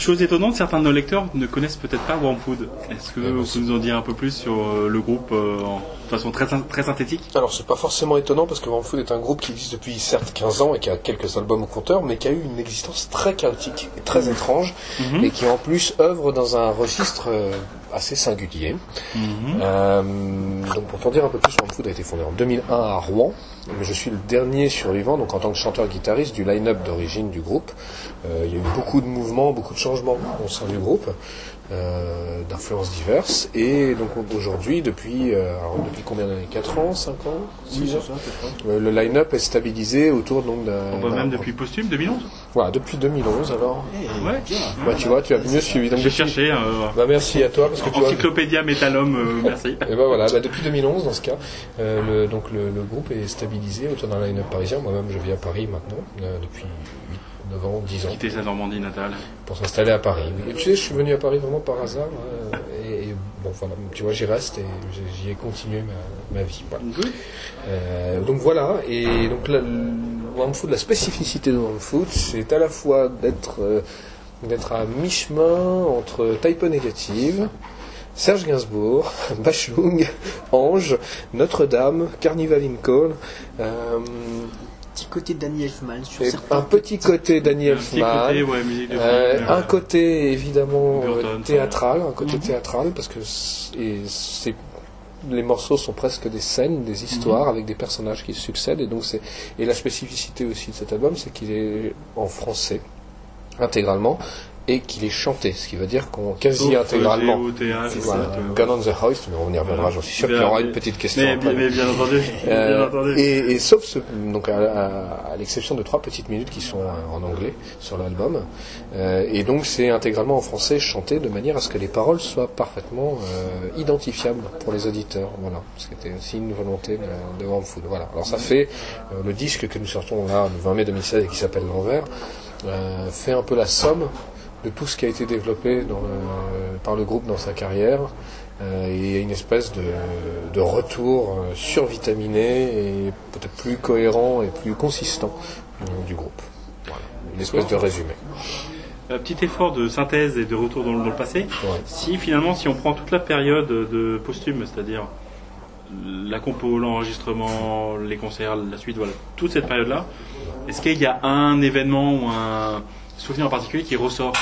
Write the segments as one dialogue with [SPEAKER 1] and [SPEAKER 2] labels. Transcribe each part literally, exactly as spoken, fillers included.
[SPEAKER 1] chose étonnante, certains de nos lecteurs ne connaissent peut-être pas Wormfood. Est-ce que vous pouvez nous en dire un peu plus sur euh, le groupe euh, en de façon très, très synthétique?
[SPEAKER 2] Alors c'est pas forcément étonnant parce que Wormfood est un groupe qui existe depuis certes quinze ans et qui a quelques albums au compteur, mais qui a eu une existence très chaotique, très mmh. étrange, mmh. et qui en plus œuvre dans un registre euh, assez singulier. Mmh. Euh, donc pour t'en dire un peu plus, Wormfood a été fondé en deux mille un à Rouen, mais je suis le dernier survivant, donc en tant que chanteur-guitariste du line-up d'origine du groupe. Euh, il y a eu beaucoup de mouvements, beaucoup de changements au sein du groupe, euh, d'influences diverses, et donc aujourd'hui, depuis, euh, alors, depuis combien d'années? quatre ans, cinq ans, six ans, euh, le line-up est stabilisé autour donc d'un...
[SPEAKER 1] On va même depuis Posthume, deux mille onze.
[SPEAKER 2] Voilà, depuis deux mille onze alors.
[SPEAKER 1] Hey, ouais.
[SPEAKER 2] Bah, tu vois, tu as mieux suivi.
[SPEAKER 1] J'ai cherché. Euh,
[SPEAKER 2] bah, merci à toi. Parce que tu
[SPEAKER 1] Encyclopédia
[SPEAKER 2] vois...
[SPEAKER 1] Métalhomme, euh, merci.
[SPEAKER 2] Et bah voilà, bah, depuis deux mille onze dans ce cas, euh, le, donc le, le groupe est stabilisé autour d'un line-up parisien. Moi-même, je vis à Paris maintenant, euh, depuis huit, neuf ans, dix ans.
[SPEAKER 1] Quitter sa Normandie natale.
[SPEAKER 2] Pour s'installer à Paris. Et tu sais, je suis venu à Paris vraiment par hasard. Euh, et, et bon, voilà, tu vois, j'y reste et j'y ai continué ma, ma vie. Voilà. Mm-hmm. Euh, donc voilà, et donc la, Wormfood, la spécificité de Wormfood, c'est à la fois d'être, euh, d'être à mi-chemin entre Type O Négative, Serge Gainsbourg, Bachung, Ange, Notre-Dame, Carnival in Cone, euh,
[SPEAKER 3] petit côté Danny Elfman sur
[SPEAKER 2] un petit côté Danny Elfman,
[SPEAKER 1] côté, ouais,
[SPEAKER 2] euh, un côté évidemment Burton, théâtral, un côté mm-hmm. théâtral parce que c'est, c'est les morceaux sont presque des scènes, des histoires, mmh. avec des personnages qui se succèdent, et donc c'est et la spécificité aussi de cet album, c'est qu'il est en français intégralement et qu'il est chanté, ce qui veut dire qu'on quasi Sauf intégralement.
[SPEAKER 1] Théâtre,
[SPEAKER 2] voilà, Gun on the Hoist, mais on y reviendra, j'en suis sûr qu'il y aura une petite question.
[SPEAKER 1] Mais, mais, mais bien entendu.
[SPEAKER 2] Euh,
[SPEAKER 1] bien entendu.
[SPEAKER 2] Et, et sauf ce, donc à, à, à l'exception de trois petites minutes qui sont en anglais sur l'album, euh, et donc c'est intégralement en français chanté de manière à ce que les paroles soient parfaitement euh, identifiables pour les auditeurs. Voilà, ce qui était aussi une volonté de, de Wormfood. Voilà. Alors ça fait euh, le disque que nous sortons là le vingt mai deux mille seize et qui s'appelle L'Envers, euh, fait un peu la somme de tout ce qui a été développé dans le, par le groupe dans sa carrière, euh, et une espèce de, de retour euh, survitaminé et peut-être plus cohérent et plus consistant euh, du groupe. Voilà, une espèce de résumé.
[SPEAKER 1] Un petit effort de synthèse et de retour dans le, dans le passé. Ouais. Si finalement, si on prend toute la période de Posthume, c'est-à-dire la compo, l'enregistrement, les concerts, la suite, voilà, toute cette période-là, est-ce qu'il y a un événement ou un souvenir en particulier qui ressort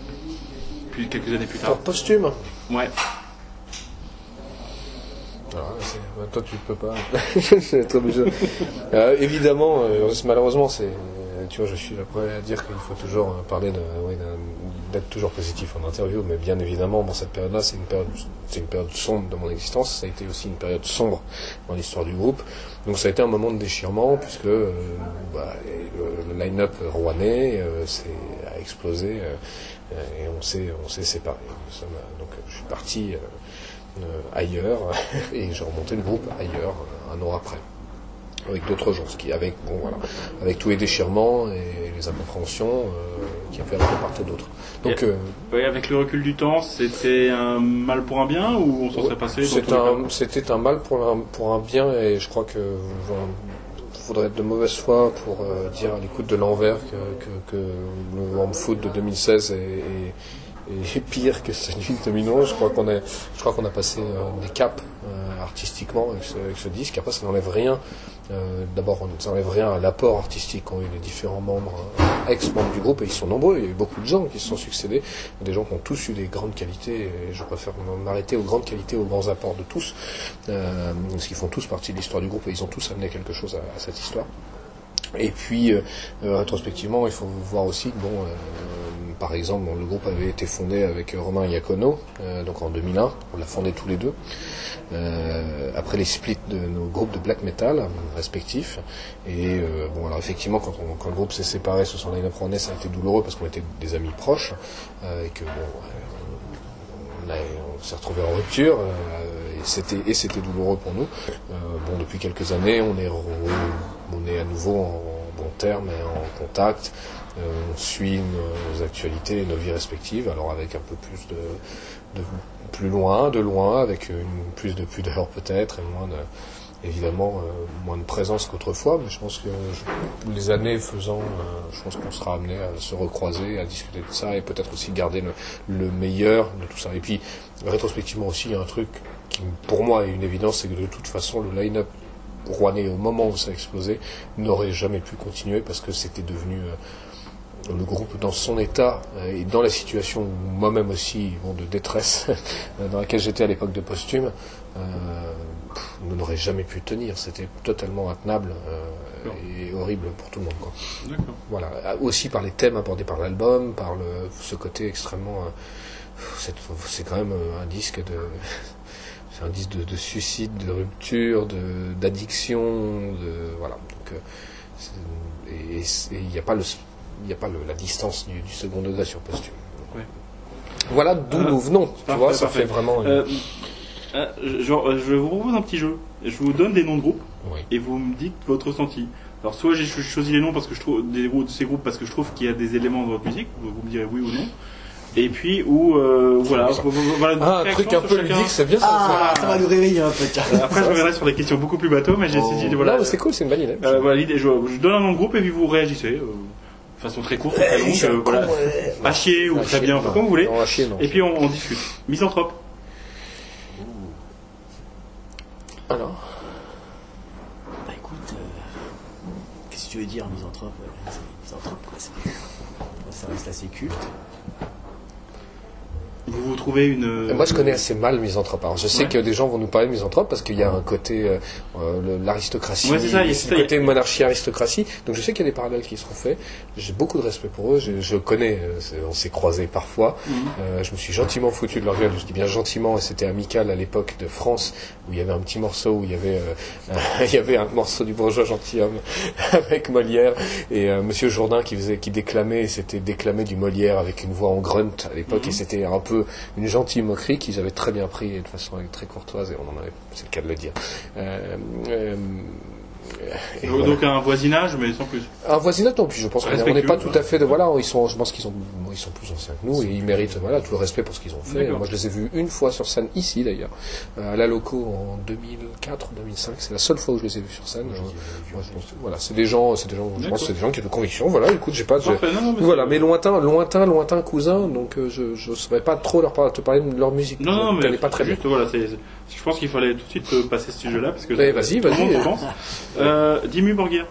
[SPEAKER 1] plus, quelques années plus tard?
[SPEAKER 2] Pour Posthume?
[SPEAKER 1] Ouais.
[SPEAKER 2] Alors, c'est, toi tu peux pas. C'est trop obligé. Euh, évidemment, euh, malheureusement, c'est, tu vois, je suis le premier à dire qu'il faut toujours parler de, oui, d'être toujours positif en interview, mais bien évidemment, dans cette période-là, c'est une période, c'est une période sombre de mon existence. Ça a été aussi une période sombre dans l'histoire du groupe. Donc ça a été un moment de déchirement puisque euh, bah, le, le line-up rouennais euh, s'est, a explosé euh, et on s'est, on s'est séparés. Donc je suis parti euh, euh, ailleurs et j'ai remonté le groupe ailleurs un an après, avec d'autres gens, ce qui avec bon voilà, avec tous les déchirements et les incompréhensions euh, qui avaient de part et d'autre. Donc,
[SPEAKER 1] et,
[SPEAKER 2] euh,
[SPEAKER 1] ouais, avec le recul du temps, c'était un mal pour un bien ou on s'en serait passé?
[SPEAKER 2] C'est un, c'était un mal pour un, pour un bien, et je crois que il faudrait être de mauvaise foi pour euh, dire à l'écoute de l'envers que, que, que le Wormfood de deux mille seize est, est, est pire que celui de deux mille onze. Je crois qu'on est, je crois qu'on a passé euh, des caps euh, artistiquement avec ce, avec ce disque. Après, ça n'enlève rien. Euh, d'abord, ça n'enlève rien à l'apport artistique qu'ont eu les différents membres, euh, ex-membres du groupe, et ils sont nombreux. Il y a eu beaucoup de gens qui se sont succédés, des gens qui ont tous eu des grandes qualités, et je préfère m'arrêter aux grandes qualités, aux grands apports de tous, euh, parce qu'ils font tous partie de l'histoire du groupe et ils ont tous amené quelque chose à, à cette histoire. Et puis, euh, euh, rétrospectivement, il faut voir aussi que, bon, euh, par exemple, bon, le groupe avait été fondé avec Romain Iacono, euh, donc en deux mille un, on l'a fondé tous les deux, euh, après les splits de nos groupes de black metal respectifs. Et euh, bon, alors effectivement, quand, on, quand le groupe s'est séparé sur son line-up rouennais, ça a été douloureux parce qu'on était des amis proches, euh, et que bon, on, a, on s'est retrouvés en rupture. Euh, Et c'était, et c'était douloureux pour nous. Euh, bon, depuis quelques années, on est, re, on est à nouveau en, en bon terme et en contact. Euh, on suit nos actualités et nos vies respectives, alors avec un peu plus de, de plus loin, de loin, avec une, plus de pudeur peut-être, et moins de, évidemment euh, moins de présence qu'autrefois, mais je pense que je, les années faisant, euh, je pense qu'on sera amené à se recroiser, à discuter de ça et peut-être aussi garder le, le meilleur de tout ça. Et puis rétrospectivement aussi, il y a un truc qui pour moi est une évidence, c'est que de toute façon le line-up rouennais au moment où ça a explosé n'aurait jamais pu continuer parce que c'était devenu euh, le groupe dans son état euh, et dans la situation où moi-même aussi bon, de détresse dans laquelle j'étais à l'époque de Posthume, euh, on n'aurait jamais pu tenir. C'était totalement intenable euh, et horrible pour tout le monde. Quoi.
[SPEAKER 1] D'accord.
[SPEAKER 2] Voilà. Aussi par les thèmes abordés par l'album, par le, ce côté extrêmement... Euh, c'est, c'est quand même un disque de... C'est un disque de, de suicide, de rupture, de, d'addiction, de, voilà. Donc, euh, et il n'y a pas, le, y a pas le, la distance du, du second degré sur Posthume.
[SPEAKER 1] Ouais.
[SPEAKER 2] Voilà d'où euh, nous venons. Tu vois, ça parfait. Fait vraiment. Une...
[SPEAKER 1] Euh, euh, je, je vous propose un petit jeu. Je vous donne des noms de groupes
[SPEAKER 2] oui.
[SPEAKER 1] et vous me dites votre ressenti. Alors, soit j'ai choisi les noms parce que je trouve des de ces groupes parce que je trouve qu'il y a des éléments dans votre musique. Vous me direz oui ou non. Et puis, ou euh, voilà, voilà
[SPEAKER 2] ah, un truc un peu ludique, c'est bien ça.
[SPEAKER 3] Ah, voilà. Ça va nous réveiller un peu.
[SPEAKER 1] Après, je reviendrai sur des questions beaucoup plus bateaux, mais j'ai
[SPEAKER 2] oh.
[SPEAKER 1] essayé de voilà.
[SPEAKER 2] Non, c'est cool, c'est une bonne idée.
[SPEAKER 1] Euh, voilà, l'idée, je, je donne un nom de groupe et puis vous réagissez euh, de façon très courte, très longue, euh, voilà, à chier ou très bien, comme vous voulez.
[SPEAKER 2] Non, à chier, non.
[SPEAKER 1] Et puis on, on discute. Misanthrope.
[SPEAKER 3] Alors. Bah écoute, euh, qu'est-ce que tu veux dire, Misanthrope euh, Misanthrope, quoi. C'est... Ça reste assez culte.
[SPEAKER 1] Vous vous trouvez une...
[SPEAKER 2] Moi, je connais assez mal Misanthrope. Alors, je sais ouais. que des gens vont nous parler de Misanthrope parce qu'il y a un côté euh, le, l'aristocratie,
[SPEAKER 1] ouais, c'est ça, il y a,
[SPEAKER 2] c'est le côté monarchie-aristocratie. Donc, je sais qu'il y a des parallèles qui seront faits. J'ai beaucoup de respect pour eux. Je, je connais, on s'est croisés parfois. Mm-hmm. Euh, je me suis gentiment foutu de leur gueule. Je dis bien gentiment, et c'était amical à l'époque de France où il y avait un petit morceau où il y avait, euh, il y avait un morceau du bourgeois gentilhomme avec Molière et euh, Monsieur Jourdain qui faisait, qui déclamait. Et c'était déclamé du Molière avec une voix en grunt à l'époque mm-hmm. et c'était un peu une gentille moquerie qu'ils avaient très bien pris de façon très courtoise et on en avait, c'est le cas de le dire. Euh, euh,
[SPEAKER 1] Et donc, donc voilà. Un voisinage, mais sans plus.
[SPEAKER 2] Un voisinage, non plus. Je pense qu'on n'est pas tout à fait de voilà. Ils sont, je pense qu'ils sont, ils sont plus anciens que nous et ils méritent voilà tout le respect pour ce qu'ils ont fait. D'accord. Moi, je les ai vus une fois sur scène ici d'ailleurs, à la Loco en deux mille quatre, deux mille cinq. C'est la seule fois où je les ai vus sur scène. Je, moi, je pense, voilà, c'est des gens, c'est des gens. Je pense que c'est des gens qui ont de conviction. Voilà, écoute, j'ai pas. Parfait, non, non, mais voilà, mais lointain, lointain, lointain cousin. Donc, euh, je, je saurais pas trop leur te parler de leur musique.
[SPEAKER 1] Non, non, mais
[SPEAKER 2] pas très
[SPEAKER 1] juste,
[SPEAKER 2] bien.
[SPEAKER 1] Voilà, c'est, je pense qu'il fallait tout de suite passer ce sujet-là parce que.
[SPEAKER 2] Mais vas-y, vas-y.
[SPEAKER 1] Je pense. Euh, Dimmu Borgir.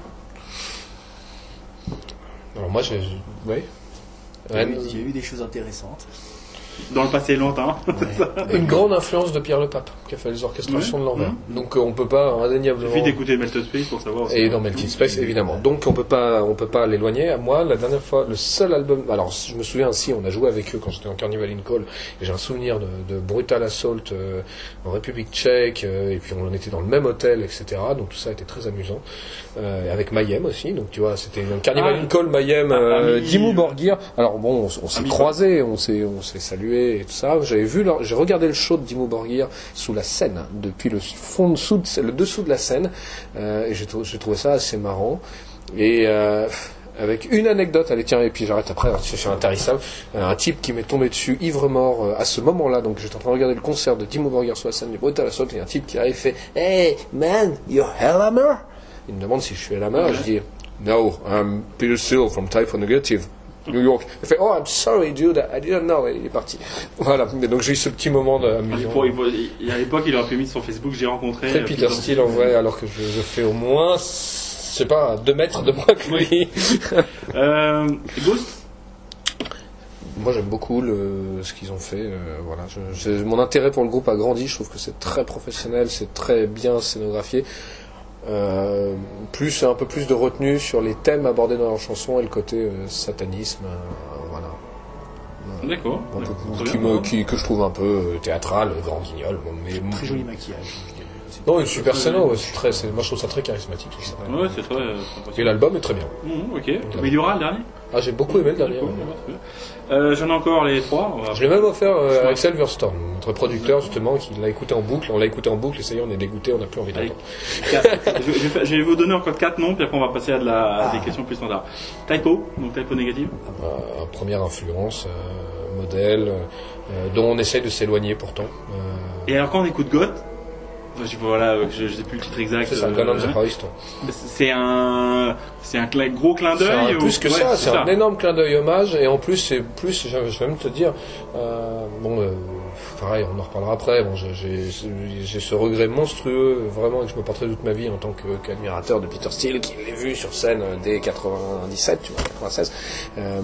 [SPEAKER 2] Alors moi, j'ai, oui.
[SPEAKER 3] Il y, a eu, il y a eu des choses intéressantes.
[SPEAKER 1] Dans le passé lointain.
[SPEAKER 2] Ouais. Une grande influence de Pierre Le Pape, qui a fait les orchestrations ouais. de l'envers. Mmh. Donc euh, on peut pas indéniablement.
[SPEAKER 1] Il suffit d'écouter Melted Space pour savoir.
[SPEAKER 2] Et dans Melted Space, évidemment. Donc on peut pas, on peut pas l'éloigner. À moi, la dernière fois, le seul album. Alors je me souviens si on a joué avec eux quand j'étais en Carnival in Call, et j'ai un souvenir de, de Brutal Assault euh, en République Tchèque, euh, et puis on était dans le même hôtel, et cetera. Donc tout ça était très amusant. Euh, avec Mayhem aussi. Donc tu vois, c'était un Carnival ah, in Call, Mayhem, euh, Dimmu Borgir. Alors bon, on, on s'est croisés, on s'est, on s'est salués et tout ça. J'avais vu, leur, j'ai regardé le show de Dimmu Borgir sous la scène, depuis le fond dessous, de, le dessous de la scène, euh, et j'ai, j'ai trouvé ça assez marrant. Et euh, avec une anecdote, allez tiens, et puis j'arrête après, c'est sur intarissable, un type qui m'est tombé dessus ivre mort euh, à ce moment-là, donc j'étais en train de regarder le concert de Dimmu Borgir sur la scène du Brutal Assault, et un type qui avait fait « Hey man, you're Hellhammer ?» Il me demande si je suis Hellhammer, je dis « No, I'm Peter Seal from Type O Negative. » New York. Il fait, oh, I'm sorry, dude, I didn't know. Et il est parti. Voilà. Et donc j'ai eu ce petit moment d'amusement.
[SPEAKER 1] Pour, pour, à l'époque, il aurait pu mettre sur Facebook, j'ai rencontré.
[SPEAKER 2] Très Peter Steele en vrai, alors que je, je fais au moins, je sais pas, à deux mètres de moi que lui.
[SPEAKER 1] Oui. euh, Ghost.
[SPEAKER 2] Moi j'aime beaucoup le, ce qu'ils ont fait. Euh, voilà. Je, je, mon intérêt pour le groupe a grandi. Je trouve que c'est très professionnel, c'est très bien scénographié. Euh, plus un peu plus de retenue sur les thèmes abordés dans leurs chansons et le côté euh, satanisme, euh, voilà.
[SPEAKER 1] D'accord.
[SPEAKER 2] Un peu, qui me, qui, que je trouve un peu euh, théâtral, grand guignol. Mais
[SPEAKER 3] très joli maquillage.
[SPEAKER 2] Non, une super scène, ouais, c'est très, c'est, moi je trouve ça très charismatique. Tout ça.
[SPEAKER 1] Ouais, c'est très. Euh,
[SPEAKER 2] et l'album est très bien.
[SPEAKER 1] Mmh, ok. Mais il y aura le dernier.
[SPEAKER 2] Ah, j'ai beaucoup aimé le dernier. Ouais.
[SPEAKER 1] Euh, j'en ai encore les trois.
[SPEAKER 2] Je l'ai même offert euh, à Axel Wurstorm, notre producteur justement, qui l'a écouté en boucle. On l'a écouté en boucle et ça y est, on est dégoûté, on n'a plus envie d'entendre.
[SPEAKER 1] je, je, vais, je vais vous donner encore quatre noms, puis après on va passer à, de la, à des questions plus standards. Typo, donc Typo négative.
[SPEAKER 2] Euh, première influence, euh, modèle, euh, dont on essaye de s'éloigner pourtant. Euh...
[SPEAKER 1] Et alors quand on écoute Goth, Je, voilà, je, je sais plus le titre exact.
[SPEAKER 2] C'est un Gun on the Horizon.
[SPEAKER 1] C'est un, c'est un cl- gros clin d'œil.
[SPEAKER 2] C'est un, plus que
[SPEAKER 1] ouais,
[SPEAKER 2] ça, c'est, c'est
[SPEAKER 1] ça.
[SPEAKER 2] un énorme clin d'œil hommage, et en plus, c'est plus, je, je vais même te dire, euh, bon, euh, pareil, on en reparlera après. Bon, j'ai, j'ai, j'ai ce regret monstrueux, vraiment, que je me porterai toute ma vie en tant que, qu'admirateur de Peter Steele, qui l'ai vu sur scène dès quatre-vingt-dix-sept, tu vois, quatre-vingt-seize. Euh,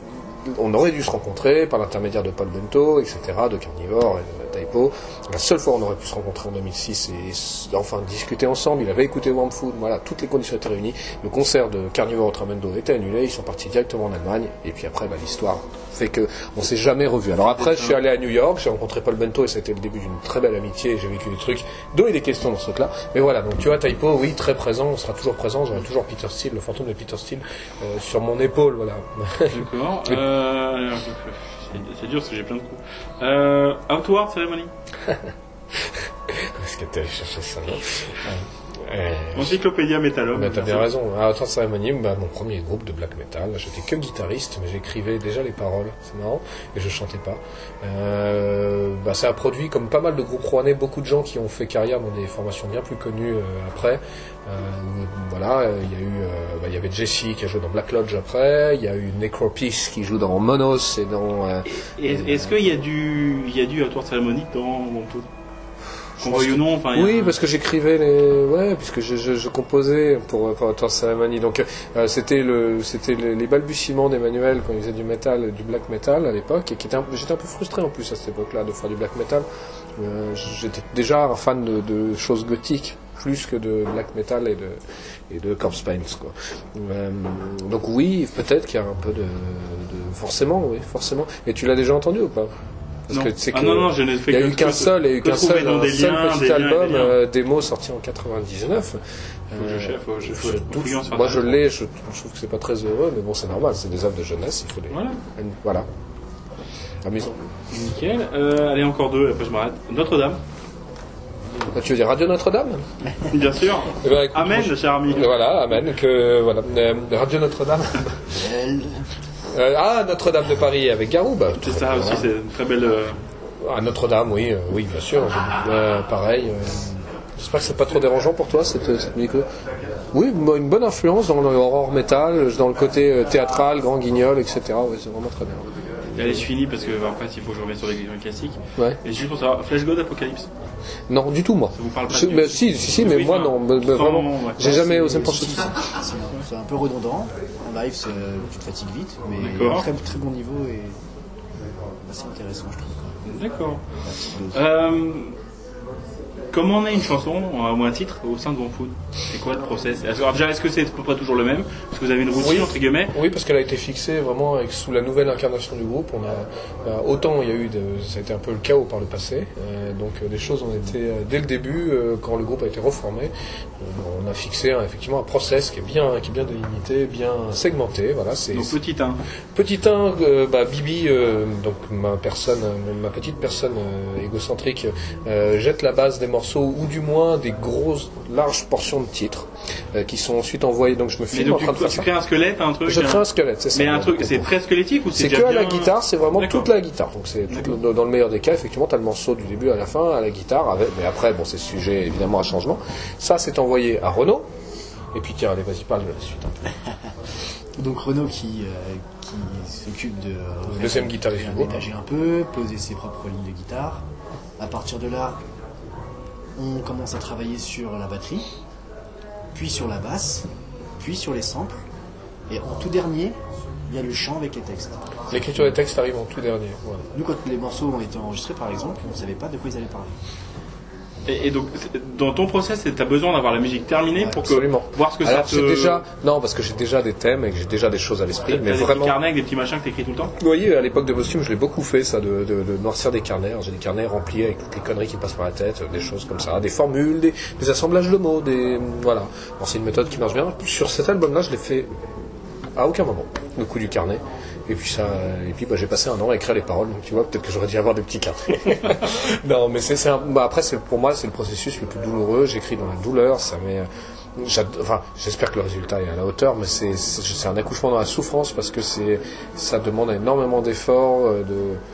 [SPEAKER 2] on aurait dû se rencontrer par l'intermédiaire de Paul Bento, et cetera, de Carnivore et de Typo. La seule fois où on aurait pu se rencontrer en deux mille six et enfin discuter ensemble, il avait écouté Warm Food, voilà, toutes les conditions étaient réunies. Le concert de Carnivore Ultramendo était annulé, ils sont partis directement en Allemagne, et puis après, bah, l'histoire fait que on s'est jamais revus. Alors après, je suis allé à New York, j'ai rencontré Paul Bento, et ça a été le début d'une très belle amitié, et j'ai vécu des trucs dont il est question dans ce truc-là. Mais voilà, donc tu vois, Typo, oui, très présent, on sera toujours présent, j'aurai toujours Peter Steele, le fantôme de Peter Steele, euh, sur mon épaule, voilà.
[SPEAKER 1] D'accord. Euh, c'est, c'est dur parce que j'ai plein de coups. Euh, Outward Ceremony.
[SPEAKER 2] Est-ce que t'es allé chercher ça là euh,
[SPEAKER 1] Encyclopédia Metalum.
[SPEAKER 2] Bah, t'as bien raison. À Outward Ceremony, bah, mon premier groupe de black metal. J'étais que guitariste, mais j'écrivais déjà les paroles. C'est marrant. Et je chantais pas. Euh, bah, ça a produit, comme pas mal de groupes rouennais, beaucoup de gens qui ont fait carrière dans des formations bien plus connues euh, après. Euh, voilà, il y a eu, euh, bah, il y avait Jesse qui a joué dans Black Lodge après. Il y a eu Necropeace qui joue dans Monos et dans. Euh,
[SPEAKER 1] et, et, est-ce euh, qu'il y a du, il y a du Outward Ceremony dans Warm Food? Qu'on veuille ou non, enfin.
[SPEAKER 2] Oui,
[SPEAKER 1] a...
[SPEAKER 2] parce que j'écrivais les, ouais, puisque je, je, je composais pour pour Outward Ceremony. Donc euh, c'était le, c'était les, les balbutiements d'Emmanuel quand il faisait du metal, du black metal à l'époque, et qui était, un, j'étais un peu frustré en plus à cette époque-là de faire du black metal. Euh, j'étais déjà un fan de, de choses gothiques plus que de black metal et de et de corpse paint, quoi. Euh, donc oui, peut-être qu'il y a un peu de, de forcément, oui, forcément. Et tu l'as déjà entendu ou pas? Parce
[SPEAKER 1] non.
[SPEAKER 2] que tu sais
[SPEAKER 1] ah
[SPEAKER 2] que
[SPEAKER 1] non, non, je n'ai fait
[SPEAKER 2] il y a
[SPEAKER 1] que
[SPEAKER 2] eu qu'un seul, et qu'un seul, un seul
[SPEAKER 1] liens,
[SPEAKER 2] petit
[SPEAKER 1] liens,
[SPEAKER 2] album euh,
[SPEAKER 1] liens.
[SPEAKER 2] démo sorti en quatre-vingt-dix-neuf.
[SPEAKER 1] Faut que je chef, faut, je, faut,
[SPEAKER 2] je
[SPEAKER 1] faut
[SPEAKER 2] doute, moi je l'ai, je, je trouve que c'est pas très heureux, mais bon c'est normal, c'est des œuvres de jeunesse, il faut les.
[SPEAKER 1] Voilà.
[SPEAKER 2] Voilà. Amusant.
[SPEAKER 1] Nickel. Euh, allez encore deux, après je m'arrête. Notre-Dame.
[SPEAKER 2] Tu veux dire Radio Notre-Dame?
[SPEAKER 1] Bien sûr.
[SPEAKER 2] Eh ben, écoute,
[SPEAKER 1] amen,
[SPEAKER 2] je...
[SPEAKER 1] cher ami.
[SPEAKER 2] Voilà, amen. Que voilà, euh, Radio Notre-Dame. euh, ah, Notre-Dame de Paris avec Garou. Bah,
[SPEAKER 1] c'est ça aussi, c'est une très belle. Euh...
[SPEAKER 2] Ah, Notre-Dame, oui, euh, oui, bien sûr. Euh, pareil. Euh, j'espère que c'est pas trop dérangeant pour toi cette, cette musique. Oui, une bonne influence dans le horror metal, dans le côté euh, théâtral, grand guignol, et cetera. Oui, c'est vraiment très bien.
[SPEAKER 1] Et allez, je finis parce que en fait, il faut que je revienne sur les classiques.
[SPEAKER 2] Ouais.
[SPEAKER 1] Et juste pour savoir, Flash God Apocalypse.
[SPEAKER 2] Non, du tout, moi.
[SPEAKER 1] Ça vous parle pas
[SPEAKER 2] je,
[SPEAKER 1] du...
[SPEAKER 2] mais, Si, si, si mais
[SPEAKER 1] oui,
[SPEAKER 2] moi,
[SPEAKER 1] enfin,
[SPEAKER 2] non. Mais, mais vraiment,
[SPEAKER 1] ouais.
[SPEAKER 2] j'ai jamais osé me pencher
[SPEAKER 3] dessus. C'est un peu redondant. En live, c'est, tu te fatigues vite, mais
[SPEAKER 1] D'accord.
[SPEAKER 3] très, très bon niveau et assez intéressant, je trouve.
[SPEAKER 1] D'accord. Euh, comment on a une chanson ou un titre au sein de Warm Food? C'est quoi le process? Alors déjà, est-ce que c'est à peu près toujours le même? Est-ce que vous avez une routine,
[SPEAKER 2] oui.
[SPEAKER 1] entre guillemets?
[SPEAKER 2] Oui, parce qu'elle a été fixée vraiment avec, sous la nouvelle incarnation du groupe. On a, euh, autant il y a eu, de, ça a été un peu le chaos par le passé. Euh, donc euh, les choses ont été, euh, dès le début, euh, quand le groupe a été reformé, euh, on a fixé hein, effectivement un process qui est bien, qui est bien délimité, bien segmenté. Voilà, c'est,
[SPEAKER 1] donc petit un.
[SPEAKER 2] Petit un, euh, bah, Bibi, euh, donc ma personne, ma petite personne euh, égocentrique, euh, jette la base des morceaux, ou du moins des grosses, larges portions de titres, euh, qui sont ensuite envoyés. Donc je me filme en train de faire
[SPEAKER 1] tu
[SPEAKER 2] ça.
[SPEAKER 1] crées un squelette, un truc.
[SPEAKER 2] Je crée un squelette, c'est ça.
[SPEAKER 1] Mais un truc, c'est très squelettique ou c'est
[SPEAKER 2] C'est
[SPEAKER 1] déjà
[SPEAKER 2] que à
[SPEAKER 1] bien...
[SPEAKER 2] la guitare, c'est vraiment
[SPEAKER 1] D'accord.
[SPEAKER 2] toute la guitare. Donc c'est tout, dans le meilleur des cas, effectivement, tu as le morceau du début à la fin à la guitare, avec, mais après, bon, c'est sujet évidemment à changement. Ça, c'est envoyé à Renaud. Et puis tiens, allez, vas-y, parle de la suite.
[SPEAKER 3] Donc Renaud qui, euh, qui s'occupe de euh,
[SPEAKER 2] deuxième guitariste,
[SPEAKER 3] réaménager un peu, poser ses propres lignes de guitare. À partir de là, on commence à travailler sur la batterie, puis sur la basse, puis sur les samples, et en tout dernier, il y a le chant avec les textes.
[SPEAKER 2] L'écriture des textes arrive en tout dernier. Voilà.
[SPEAKER 3] Nous, quand les morceaux ont été enregistrés, par exemple, on ne savait pas de quoi ils allaient parler.
[SPEAKER 1] Et, et donc, dans ton process, tu as besoin d'avoir la musique terminée pour que,
[SPEAKER 2] Absolument.
[SPEAKER 1] voir ce que
[SPEAKER 2] Alors,
[SPEAKER 1] ça te...
[SPEAKER 2] j'ai déjà, non, parce que j'ai déjà des thèmes et que j'ai déjà des choses à l'esprit, mais
[SPEAKER 1] T'as des
[SPEAKER 2] vraiment.
[SPEAKER 1] petits carnets avec des petits machins que t'écris tout le temps?
[SPEAKER 2] Vous voyez, à l'époque de Posthume, je l'ai beaucoup fait, ça, de, de, de noircir des carnets. Alors, j'ai des carnets remplis avec toutes les conneries qui me passent par la tête, des choses comme ça, des formules, des, des assemblages de mots, des, voilà. Bon, c'est une méthode qui marche bien. Sur cet album-là, je l'ai fait à aucun moment, le coup du carnet. Et puis ça, et puis bah, j'ai passé un an à écrire les paroles, donc tu vois, peut-être que j'aurais dû avoir des petits carnets. Non, mais c'est, c'est un, bah, après, c'est, pour moi, c'est le processus le plus douloureux. J'écris dans la douleur, ça met, enfin, j'espère que le résultat est à la hauteur, mais c'est, c'est, c'est un accouchement dans la souffrance parce que c'est, ça demande énormément d'efforts, de,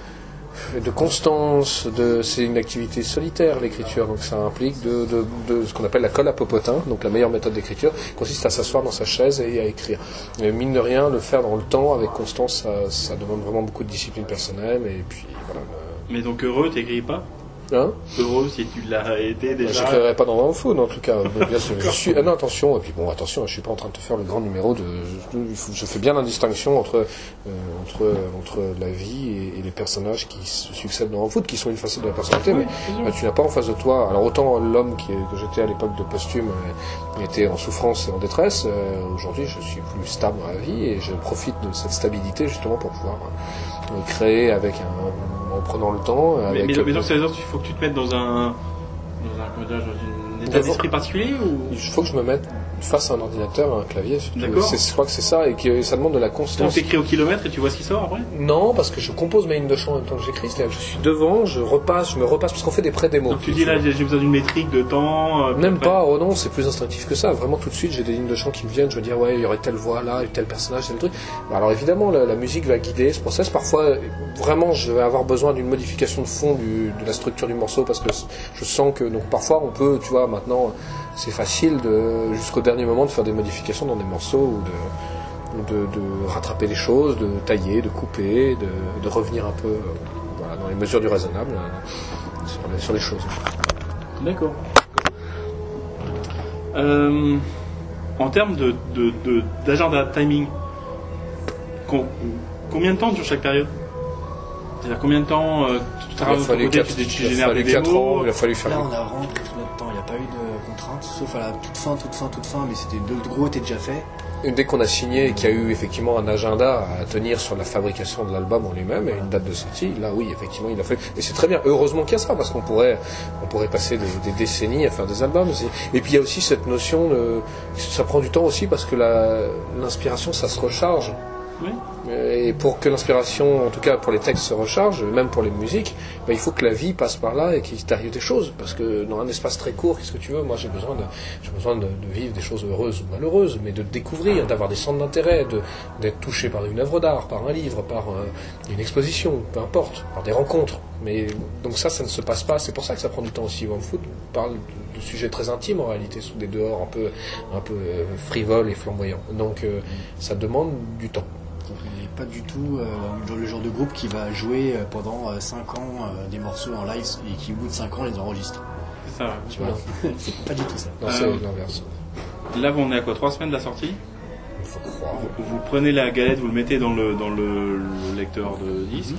[SPEAKER 2] de constance, de, c'est une activité solitaire l'écriture, donc ça implique de, de, de ce qu'on appelle la colle à popotin, donc la meilleure méthode d'écriture consiste à s'asseoir dans sa chaise et à écrire. Et mine de rien, le faire dans le temps, avec constance, ça, ça demande vraiment beaucoup de discipline personnelle, et puis voilà.
[SPEAKER 1] Mais donc heureux, t'écris pas?
[SPEAKER 2] Hein?
[SPEAKER 1] Heureux si tu l'as été déjà.
[SPEAKER 2] Je n'écrirai pas dans Warm Food en tout cas. Bien sûr, je suis. Ah non, attention. Et puis bon, attention. Je suis pas en train de te faire le grand numéro de. Je fais bien la distinction entre euh, entre entre la vie et, et les personnages qui se succèdent dans Warm Food, qui sont une facette de la personnalité.
[SPEAKER 1] Oui,
[SPEAKER 2] mais euh, tu n'as pas en face de toi. Alors autant l'homme qui est, que j'étais à l'époque de Posthume euh, était en souffrance et en détresse. Euh, aujourd'hui, je suis plus stable dans la vie et je profite de cette stabilité justement pour pouvoir euh, créer avec un en prenant le temps.
[SPEAKER 1] Mais,
[SPEAKER 2] avec
[SPEAKER 1] mais, mais donc ça veut dire qu'il faut que tu te mettes dans un, dans un, comment dire, dans une état d'esprit particulier ou...
[SPEAKER 2] Il faut que je me mette face à un ordinateur, à un clavier.
[SPEAKER 1] D'accord.
[SPEAKER 2] C'est, je crois que c'est ça, et que ça demande de la constance.
[SPEAKER 1] Donc t'écris au kilomètre et tu vois ce qui sort après?
[SPEAKER 2] Non, parce que je compose mes lignes de chant en même temps que j'écris. C'est-à-dire que je suis devant, je repasse, je me repasse, parce qu'on fait des pré-démos.
[SPEAKER 1] Donc tu dis là, j'ai besoin d'une métrique de temps. Euh,
[SPEAKER 2] Même
[SPEAKER 1] après.
[SPEAKER 2] pas, oh non, c'est plus instinctif que ça. Vraiment, tout de suite, j'ai des lignes de chant qui me viennent. Je veux dire, ouais, il y aurait telle voix là, tel personnage, tel truc. Alors évidemment, la, la musique va guider ce process. Parfois, vraiment, je vais avoir besoin d'une modification de fond du, de la structure du morceau, parce que je sens que, donc parfois, on peut, tu vois, maintenant, c'est facile de, jusqu'au dernier moment, de faire des modifications dans des morceaux ou de, de, de rattraper les choses, de tailler, de couper, de, de revenir un peu, euh, voilà, dans les mesures du raisonnable euh, sur, les, sur les choses.
[SPEAKER 1] D'accord. Euh, en termes de, de, de, d'agenda, de timing, com- combien de temps sur chaque période? C'est-à-dire combien de temps euh, tu travailles de ton côté, tu, tu génères des démos?
[SPEAKER 2] ans, il a fallu faire.
[SPEAKER 3] Là, on a vraiment pris tout notre temps. Il n'y a pas eu de contraintes, sauf à la toute fin, toute fin, toute fin, mais c'était le gros était déjà fait.
[SPEAKER 2] Et dès qu'on a signé et qu'il y a eu effectivement un agenda à tenir sur la fabrication de l'album en lui-même et une date de sortie, là oui, effectivement, il a fallu. Et c'est très bien. Heureusement qu'il y a ça, parce qu'on pourrait, on pourrait passer des, des décennies à faire des albums. Et puis il y a aussi cette notion de, ça prend du temps aussi parce que la, l'inspiration, ça se recharge.
[SPEAKER 1] Oui.
[SPEAKER 2] Et pour que l'inspiration, en tout cas pour les textes, se recharge, même pour les musiques, ben, il faut que la vie passe par là et qu'il t'arrive des choses. Parce que dans un espace très court, qu'est-ce que tu veux? Moi, j'ai besoin de, j'ai besoin de, de vivre des choses heureuses ou malheureuses, mais de découvrir, d'avoir des centres d'intérêt, de, d'être touché par une œuvre d'art, par un livre, par euh, une exposition, peu importe, par des rencontres. Mais donc ça, ça ne se passe pas. C'est pour ça que ça prend du temps aussi. Warm Food parle de, de sujets très intimes en réalité, sous des dehors un peu, un peu euh, frivoles et flamboyants. Donc euh, ça demande du temps.
[SPEAKER 3] Il n'est pas du tout euh, le genre de groupe qui va jouer euh, pendant euh, cinq ans euh, des morceaux en live et qui au bout de cinq ans les enregistre.
[SPEAKER 1] C'est ça.
[SPEAKER 3] Tu vois, c'est pas du tout ça.
[SPEAKER 2] Non, c'est euh, l'inverse.
[SPEAKER 1] Là, on est à quoi? Trois semaines de la sortie?
[SPEAKER 2] Il faut croire.
[SPEAKER 1] Vous, vous prenez la galette, vous le mettez dans le, dans le, le lecteur de disque.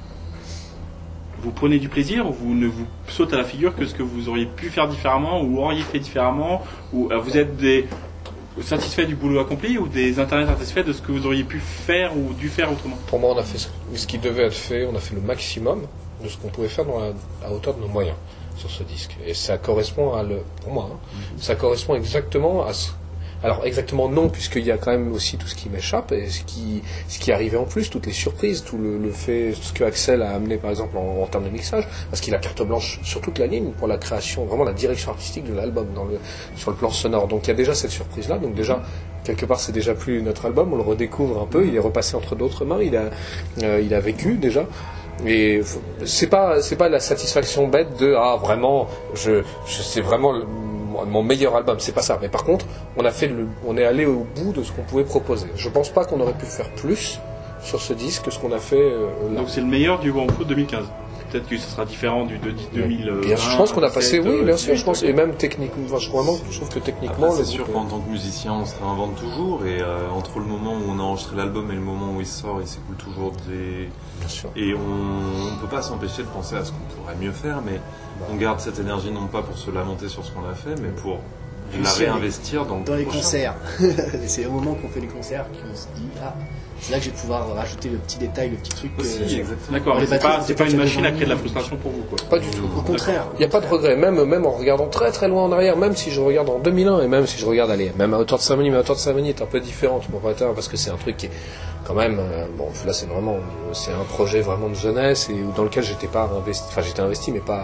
[SPEAKER 1] Mm-hmm. Vous prenez du plaisir, ou vous ne vous saute à la figure que ce que vous auriez pu faire différemment ou auriez fait différemment, ou euh, vous êtes des satisfait du boulot accompli ou des intérêts satisfaits de ce que vous auriez pu faire ou dû faire autrement?
[SPEAKER 2] Pour moi, on a fait ce, ce qui devait être fait, on a fait le maximum de ce qu'on pouvait faire dans la, à hauteur de nos moyens sur ce disque. Et ça correspond à le, pour moi, hein, mm-hmm. ça correspond exactement à ce. Alors exactement non, puisqu'il y a quand même aussi tout ce qui m'échappe et ce qui, ce qui arrivait en plus, toutes les surprises, tout le, le fait, ce que Axel a amené par exemple en, en termes de mixage, parce qu'il a carte blanche sur toute la ligne pour la création, vraiment la direction artistique de l'album dans le, sur le plan sonore. Donc il y a déjà cette surprise-là, donc déjà quelque part c'est déjà plus notre album, on le redécouvre un peu, il est repassé entre d'autres mains, il a, euh, il a vécu déjà. Et c'est pas, c'est pas la satisfaction bête de ah vraiment, je, je c'est vraiment le, mon meilleur album, c'est pas ça. Mais par contre, on a fait le, on est allé au bout de ce qu'on pouvait proposer. Je pense pas qu'on aurait pu faire plus sur ce disque que ce qu'on a fait euh, là.
[SPEAKER 1] Donc c'est le meilleur du Warm Food deux mille quinze. Peut-être que ce sera différent du de deux mille vingt.
[SPEAKER 2] Bien, je pense qu'on a passé, oui, bien sûr, je pense, et même techniquement, enfin, je, vraiment, je trouve que techniquement,
[SPEAKER 4] après, c'est sûr qu'en tant que musicien, on se réinvente toujours, et euh, entre le moment où on a enregistré l'album et le moment où il sort, il s'écoule toujours des.
[SPEAKER 2] Bien sûr.
[SPEAKER 4] Et on ne peut pas s'empêcher de penser à ce qu'on pourrait mieux faire, mais bah. on garde cette énergie non pas pour se lamenter sur ce qu'on a fait, mais pour la réinvestir dans,
[SPEAKER 3] dans les concerts. C'est au moment qu'on fait les concerts qu'on se dit ah. C'est là que je vais pouvoir rajouter le petit détail, le petit truc.
[SPEAKER 4] Aussi,
[SPEAKER 3] euh,
[SPEAKER 4] exactement.
[SPEAKER 1] D'accord, c'est pas, c'est pas une machine à créer de la frustration pour vous, quoi.
[SPEAKER 2] Pas du tout.
[SPEAKER 3] Au contraire.
[SPEAKER 2] Il n'y a pas de regret, même, même en regardant très très loin en arrière, même si je regarde en deux mille un, et même si je regarde, allez, même à hauteur de Saint-Denis, mais à hauteur de Saint-Denis est un peu différente, mon prêteur, parce que c'est un truc qui est quand même, euh, bon, là c'est vraiment, c'est un projet vraiment de jeunesse, et dans lequel j'étais pas investi, enfin j'étais investi, mais pas,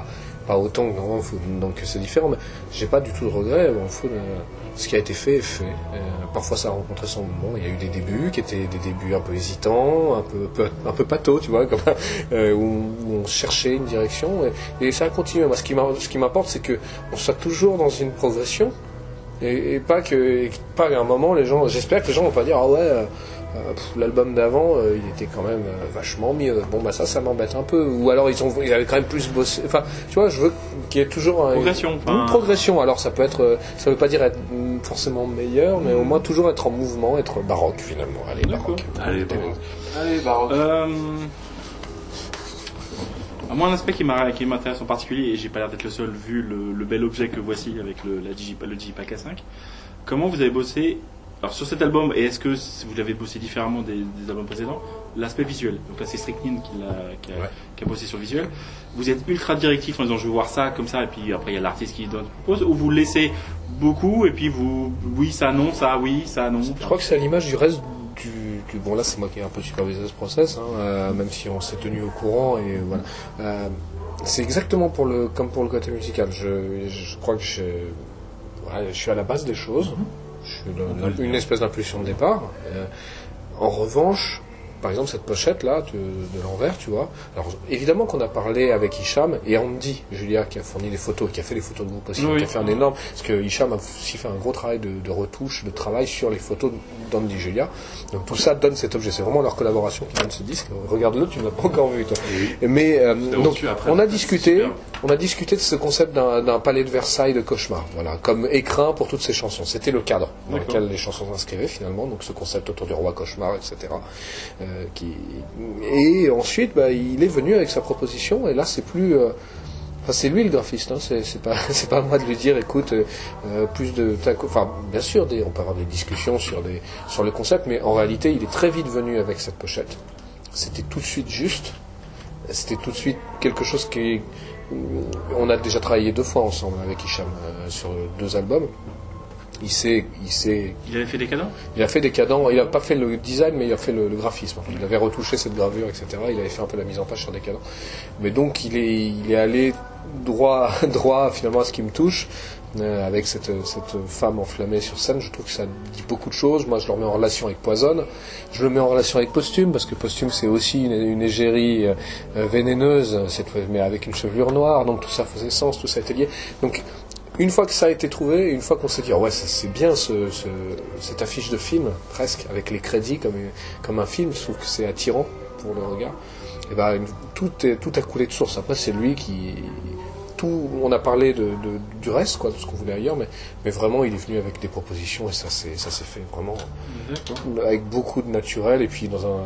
[SPEAKER 2] pas autant que dans One Food, donc c'est différent, mais j'ai pas du tout de regret. One Food, euh, ce qui a été fait est fait. Euh, parfois ça a rencontré son moment. Il y a eu des débuts qui étaient des débuts un peu hésitants, un peu, peu un peu pâteaux, tu vois, comme, euh, où, où on cherchait une direction, et, et ça a continué. Moi, ce qui ce qui m'importe, c'est que on soit toujours dans une progression, et, et pas que et pas qu'à un moment les gens. J'espère que les gens vont pas dire ah ouais. Euh, Euh, pff, l'album d'avant, euh, il était quand même euh, vachement mieux. Bon, bah ça, ça m'embête un peu. Ou alors ils ont, ils avaient quand même plus bossé. Enfin, tu vois, je veux qu'il y ait toujours un,
[SPEAKER 1] progression,
[SPEAKER 2] une,
[SPEAKER 1] enfin...
[SPEAKER 2] une progression. Alors ça peut être, euh, ça veut pas dire être mm, forcément meilleur, mais au moins toujours être en mouvement, être baroque finalement. Allez, baroque.
[SPEAKER 4] Allez, baroque. Allez, baroque.
[SPEAKER 1] Euh... Moi, un aspect qui m'a- qui m'intéresse en particulier, et j'ai pas l'air d'être le seul vu le, le bel objet que voici avec le, la Digi, le Digipack A cinq. Comment vous avez bossé alors sur cet album, et est-ce que vous l'avez bossé différemment des, des albums précédents, l'aspect visuel. Donc là c'est Strychnine qui, l'a, qui, a,
[SPEAKER 2] Ouais.
[SPEAKER 1] qui a bossé sur le visuel. Vous êtes ultra directif en disant je veux voir ça comme ça, et puis après il y a l'artiste qui donne propose, ou vous laissez beaucoup et puis vous oui ça non ça oui ça non.
[SPEAKER 2] Je crois que c'est à l'image du reste du, du bon là c'est moi qui ai un peu supervisé ce process, hein, euh, même si on s'est tenu au courant et voilà. Euh, c'est exactement pour le comme pour le côté musical. Je, je crois que je, ouais, je suis à la base des choses. Je suis dans une espèce d'impulsion de départ. Euh, en revanche, par exemple, cette pochette-là de, de l'envers, tu vois. Alors, évidemment qu'on a parlé avec Hicham et Andy, Julia, qui a fourni les photos, qui a fait les photos de groupe aussi,
[SPEAKER 1] Oui.
[SPEAKER 2] qui a fait un énorme. Parce que Hicham a aussi fait un gros travail de, de retouche, de travail sur les photos d'Andy et Julia. Donc, tout ça donne cet objet. C'est vraiment leur collaboration qui donne ce disque. Regarde-le, tu ne l'as pas encore vu, toi.
[SPEAKER 4] Oui.
[SPEAKER 2] Mais, euh,
[SPEAKER 4] C'est
[SPEAKER 2] donc,
[SPEAKER 4] au-dessus, après,
[SPEAKER 2] on a
[SPEAKER 4] c'est
[SPEAKER 2] discuté.
[SPEAKER 4] super.
[SPEAKER 2] On a discuté de ce concept d'un, d'un palais de Versailles de cauchemar, voilà, comme écrin pour toutes ces chansons. C'était le cadre dans
[SPEAKER 1] D'accord.
[SPEAKER 2] lequel les chansons s'inscrivaient finalement, donc ce concept autour du roi cauchemar, et cetera. Euh, qui... Et ensuite, bah, il est venu avec sa proposition, et là c'est plus... euh, Enfin, c'est lui le graphiste, hein. c'est, c'est pas c'est pas à moi de lui dire écoute euh, plus de taco. Enfin bien sûr des, on peut avoir des discussions sur des sur le concept, mais en réalité il est très vite venu avec cette pochette. C'était tout de suite juste, c'était tout de suite quelque chose qui est... On a déjà travaillé deux fois ensemble avec Hicham euh, sur deux albums. Il s'est, il s'est,
[SPEAKER 1] Il avait fait des cadeaux.
[SPEAKER 2] il a fait des cadans. Il n'a pas fait le design, mais il a fait le, le graphisme. Il avait retouché cette gravure, et cetera. Il avait fait un peu la mise en page sur des cadans. Mais donc il est, il est allé droit, droit finalement à ce qui me touche. Euh, avec cette, cette femme enflammée sur scène, je trouve que ça dit beaucoup de choses. Moi, je le remets en relation avec Poison. Je le mets en relation avec Posthume, parce que Posthume, c'est aussi une, une égérie euh, vénéneuse, cette fois, mais avec une chevelure noire. Donc tout ça faisait sens, tout ça était lié. Donc une fois que ça a été trouvé, une fois qu'on s'est dit oh ouais c'est, c'est bien ce, ce, cette affiche de film presque avec les crédits comme, comme un film, je trouve que c'est attirant pour le regard. Et ben une- tout est, tout a coulé de source. Après c'est lui qui tout, on a parlé de, de- du reste quoi, de ce qu'on voulait ailleurs, mais, mais vraiment il est venu avec des propositions et ça c'est ça s'est fait vraiment
[SPEAKER 1] D'accord.
[SPEAKER 2] avec beaucoup de naturel et puis dans un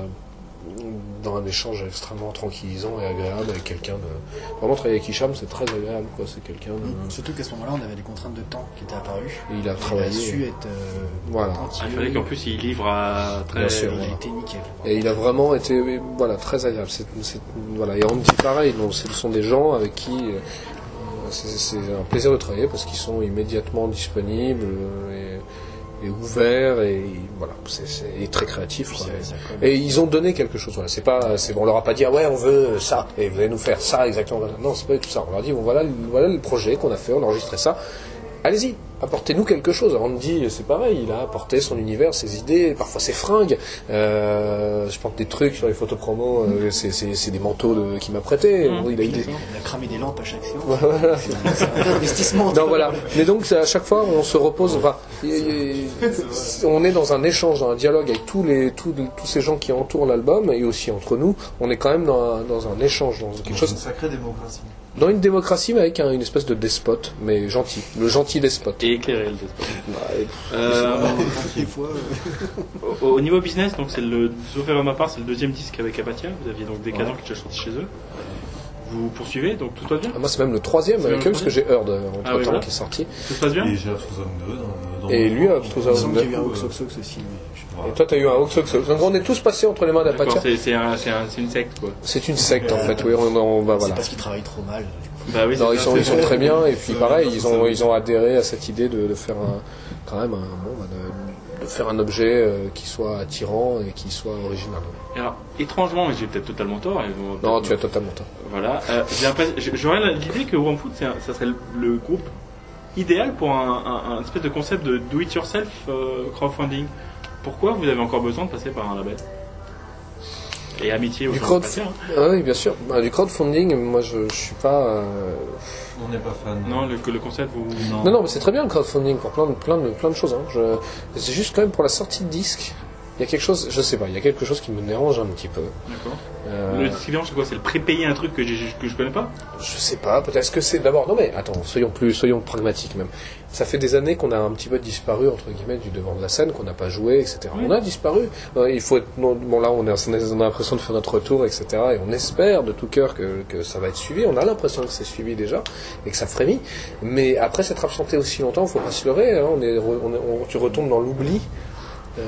[SPEAKER 2] dans un échange extrêmement tranquillisant et agréable avec quelqu'un de... Vraiment travailler avec Hicham c'est très agréable quoi, c'est quelqu'un de...
[SPEAKER 3] Surtout qu'à ce moment-là, on avait des contraintes de temps qui étaient apparues.
[SPEAKER 2] Et il a
[SPEAKER 3] Il a
[SPEAKER 2] travaillé
[SPEAKER 3] su être euh,
[SPEAKER 2] Voilà.
[SPEAKER 1] Ah,
[SPEAKER 3] pointilleux.
[SPEAKER 1] il fallait qu'en plus il livre à très.
[SPEAKER 2] Bien sûr.
[SPEAKER 3] Il a
[SPEAKER 2] voilà.
[SPEAKER 3] été nickel.
[SPEAKER 2] Et il a vraiment été voilà, très agréable. C'est, c'est- voilà. Et on dit pareil, donc, ce sont des gens avec qui euh, c'est, c'est un plaisir de travailler parce qu'ils sont immédiatement disponibles euh, et, et ouverts et voilà, c'est, c'est, et très créatifs.
[SPEAKER 3] Puis
[SPEAKER 2] quoi.
[SPEAKER 3] ça- ça colle.
[SPEAKER 2] Et ils ont donné quelque chose. Voilà. C'est pas, c'est, on leur a pas dit ah ouais on veut ça et vous allez nous faire ça exactement. Non, c'est pas du tout ça. On leur a dit bon voilà, voilà le projet qu'on a fait, on a enregistré ça. Allez-y, apportez-nous quelque chose. Andy, c'est pareil, il a apporté son univers, ses idées, parfois ses fringues. Euh, je pense des trucs sur les photos promo, euh, c'est, c'est, c'est des manteaux de, qu'il m'a prêté.
[SPEAKER 1] Mmh.
[SPEAKER 2] Bon, il a, il est-
[SPEAKER 3] On a cramé des lampes à chaque séance.
[SPEAKER 2] Voilà.
[SPEAKER 3] C'est un vrai investissement.
[SPEAKER 2] Non, voilà. Mais donc, c'est à chaque fois, on se repose. Enfin, y- y- on est dans un échange, dans un dialogue avec tous les, tous, tous ces gens qui entourent l'album et aussi entre nous. On est quand même dans un, dans un échange, dans quelque
[SPEAKER 4] Dans
[SPEAKER 2] chose,
[SPEAKER 4] une sacrée démocratie.
[SPEAKER 2] dans une démocratie, mais avec un- une espèce de despote, mais gentil, le gentil despote.
[SPEAKER 1] Et éclairé le despote.
[SPEAKER 2] Ouais,
[SPEAKER 1] Euh,
[SPEAKER 3] Des fois, euh,
[SPEAKER 1] au, au niveau business, donc c'est le, sauf erreur de ma part, c'est le deuxième disque avec Apatia. Vous aviez donc Décadent qui est déjà sorti chez eux. Vous poursuivez, donc tout va bien.
[SPEAKER 2] Ah, moi, c'est même le troisième
[SPEAKER 1] C'est
[SPEAKER 2] avec
[SPEAKER 1] le
[SPEAKER 2] eux, parce que j'ai Heard euh, entre
[SPEAKER 1] Ah oui,
[SPEAKER 2] temps
[SPEAKER 1] voilà.
[SPEAKER 2] qui est sorti.
[SPEAKER 1] Tout se passe bien.
[SPEAKER 4] Et j'ai Up to Zone deux dans, dans
[SPEAKER 2] Et
[SPEAKER 4] mon
[SPEAKER 2] lui,
[SPEAKER 4] cours.
[SPEAKER 2] Up to
[SPEAKER 3] il me
[SPEAKER 2] Zone
[SPEAKER 3] semble
[SPEAKER 2] deux.
[SPEAKER 3] qu'il y a eu un Oxoxox aussi. mais je sais pas.
[SPEAKER 2] Et toi, t'as eu un Oxoxox. Donc, on est tous passés entre les mains
[SPEAKER 1] D'accord,
[SPEAKER 2] d'Apatia.
[SPEAKER 1] c'est, c'est, un, c'est, un, c'est une secte quoi.
[SPEAKER 2] C'est une secte, en fait. Oui, on, on va,
[SPEAKER 3] C'est
[SPEAKER 2] voilà.
[SPEAKER 3] parce qu'ils travaillent trop mal.
[SPEAKER 1] Bah oui,
[SPEAKER 2] Non,
[SPEAKER 1] c'est
[SPEAKER 2] ils
[SPEAKER 1] ça,
[SPEAKER 2] sont,
[SPEAKER 1] c'est
[SPEAKER 2] ils sont
[SPEAKER 1] vrai.
[SPEAKER 2] très bien. Et puis, pareil, ils ont, ils ont adhéré à cette idée de, de faire un, quand même un, bon, bah, de, de faire un objet euh, qui soit attirant et qui soit original.
[SPEAKER 1] Alors, étrangement, et j'ai peut-être totalement tort. Et bon,
[SPEAKER 2] non, tu as totalement tort.
[SPEAKER 1] Voilà. Euh, j'aurais l'idée que Wormfood, un, ça serait le, le groupe idéal pour un, un, un espèce de concept de do-it-yourself euh, crowdfunding. Pourquoi vous avez encore besoin de passer par un label? Et amitié au crowd...
[SPEAKER 2] hein. Ah oui, bien sûr. Bah, du crowdfunding, moi je, je suis pas. Euh...
[SPEAKER 4] On n'est pas fan.
[SPEAKER 1] Non, le, le concept vous.
[SPEAKER 2] Non, non, non mais c'est très bien le crowdfunding pour plein de, plein de, plein de choses. Hein. Je... C'est juste quand même pour la sortie de disque. Il y a quelque chose, je sais pas, il y a quelque chose qui me dérange un petit peu.
[SPEAKER 1] D'accord. Euh... Le disque dérange, c'est quoi? C'est le pré-payer un truc que, que je connais pas?
[SPEAKER 2] Je sais pas, peut-être que c'est d'abord. Non mais attends, soyons plus, soyons pragmatiques même. Ça fait des années qu'on a un petit peu disparu entre guillemets du devant de la scène, qu'on n'a pas joué, et cetera. Oui. On a disparu. Il faut être, bon là on, est, on a l'impression de faire notre retour, et cetera. Et on espère de tout cœur que, que ça va être suivi. On a l'impression que c'est suivi déjà et que ça frémit. Mais après s'être absenté aussi longtemps, faut pas se leurrer. Hein, on est, on est, on, tu retombes dans l'oubli. Euh,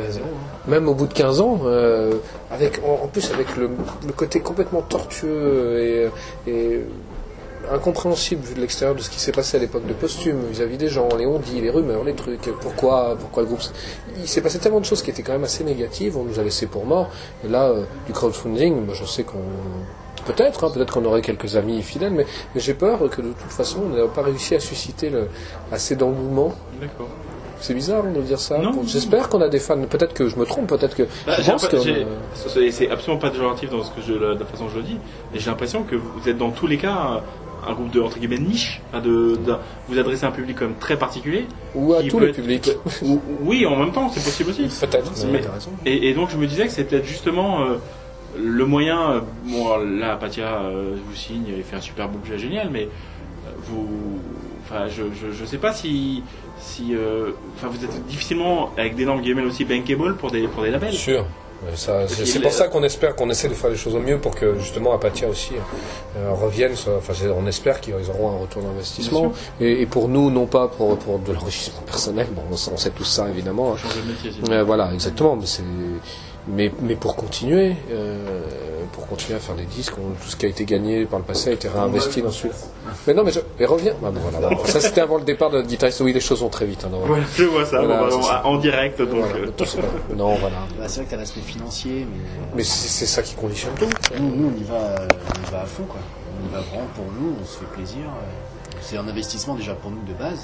[SPEAKER 2] même au bout de quinze ans, euh, avec, en, en plus avec le, le côté complètement tortueux et, et incompréhensible vu de l'extérieur de ce qui s'est passé à l'époque de Posthume vis-à-vis des gens, les on-dit, les rumeurs, les trucs, pourquoi, pourquoi le groupe... Il s'est passé tellement de choses qui étaient quand même assez négatives, on nous a laissé pour morts, et là, euh, du crowdfunding, moi je sais qu'on... Peut-être, hein, peut-être qu'on aurait quelques amis fidèles, mais, mais j'ai peur que de toute façon on n'ait pas réussi à susciter le, assez d'engouement.
[SPEAKER 1] D'accord.
[SPEAKER 2] C'est bizarre de dire ça.
[SPEAKER 1] Non,
[SPEAKER 2] J'espère qu'on a des fans. Peut-être que je me trompe, peut-être que.
[SPEAKER 1] Bah,
[SPEAKER 2] je pense
[SPEAKER 1] que
[SPEAKER 2] euh...
[SPEAKER 1] c'est absolument pas péjoratif dans ce que je, de la façon dont je le dis. Et j'ai l'impression que vous êtes dans tous les cas un groupe de entre guillemets niche, de, de vous adressez à un public comme très particulier.
[SPEAKER 2] Ou à tous les publics.
[SPEAKER 1] Ou, oui, en même temps, c'est possible aussi.
[SPEAKER 2] Peut-être.
[SPEAKER 1] Mais, et, et donc je me disais que c'est peut-être justement euh, le moyen. Euh, bon, là, Apatia euh, vous signe et fait un super bouquet génial, mais euh, vous. Enfin, je, je, je sais pas si. Si, euh, enfin, vous êtes difficilement avec d'énormes guillemets aussi bankable pour des pour des labels.
[SPEAKER 2] Sûr. Ça, c'est, c'est pour ça qu'on espère qu'on essaie de faire les choses au mieux pour que justement Apatia aussi euh, revienne. Enfin, on espère qu'ils auront un retour d'investissement. Et, et pour nous, non pas pour pour de l'enrichissement personnel. Bon, on sait, on sait tout ça évidemment.
[SPEAKER 1] Changer de métier.
[SPEAKER 2] Euh, voilà, exactement. Mais c'est mais mais pour continuer, euh, pour continuer à faire des disques, on, tout ce qui a été gagné par le passé a été réinvesti dans celui-là. Mais non, mais je mais reviens. Ah, bon, voilà, bon. Ça c'était avant le départ de notre guitariste. Oui, les choses vont très vite. Hein,
[SPEAKER 1] ouais, je vois ça. Voilà, bon, bah, en direct, donc.
[SPEAKER 2] Voilà,
[SPEAKER 1] euh...
[SPEAKER 2] non, voilà.
[SPEAKER 3] Bah, c'est vrai que t'as l'aspect financier, mais.
[SPEAKER 2] Mais c'est, c'est ça qui conditionne tout.
[SPEAKER 3] Nous, nous, on y va, on y va à fond, quoi. On y va vraiment pour nous. On se fait plaisir. C'est un investissement déjà pour nous de base.